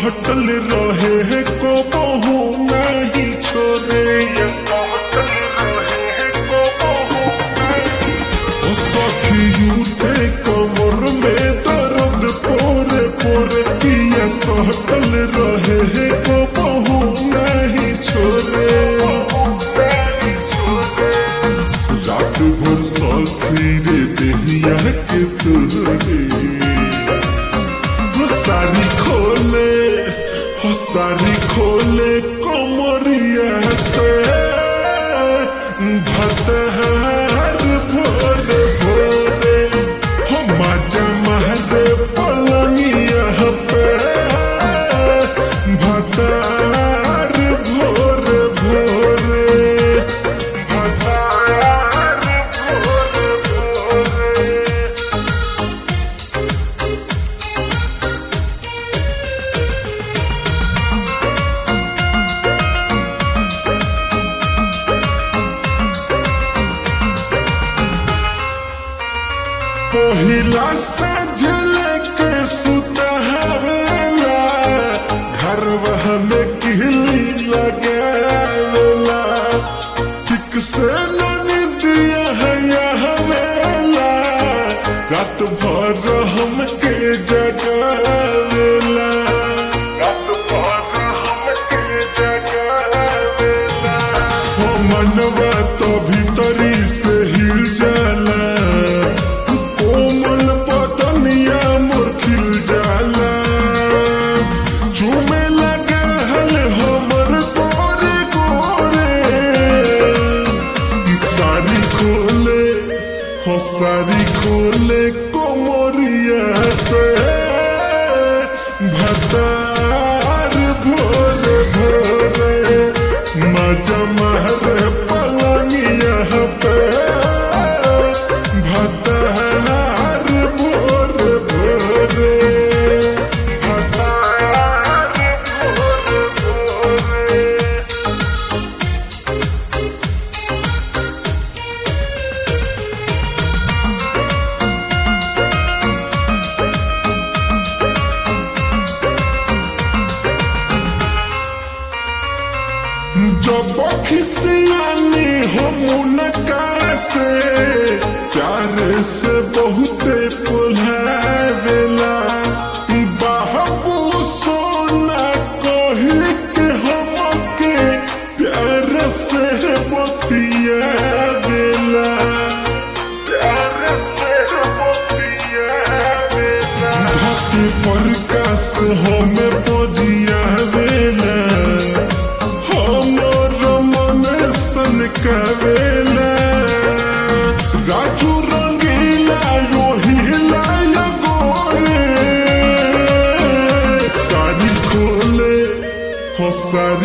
सहटल रहे को बहु नहीं छोड़े सखी उठे कमर में दर्द पोरे पोरे पिया सहटल रहे को बहु नहीं छोड़े रात भर सखी रे देहिया के तुरे सारी खोले कोमरिया से भतहर भोरे भोरे हो मजा महरे पलंगिया पे भतहर भोरे भोरे भतहर भोरे भोरे पहिला सजल के सुतहवेला घर वहल किहली लगावेला ठीक से निदिया हवेला रात भर हमके जगावेला रात भर हमके जगावेला हो मनवा तो भीतरी से हिल जाला सारी खोले कोमरिया से भतार भोरे भोरे मजा महरे पलंगिया पे भतार भोरे भोरे भतार भोरे भोरे जब खिसियानी हो मुनका से प्यार से बहुते पुलावेला बाबू सोना कही के हमके प्यार से बतियावेला प्यार से बतियावेला धरती पर कास हमें बजियावेला कवेला राजू रंगीला यो हिला लगोरे सारी खोले हो सारी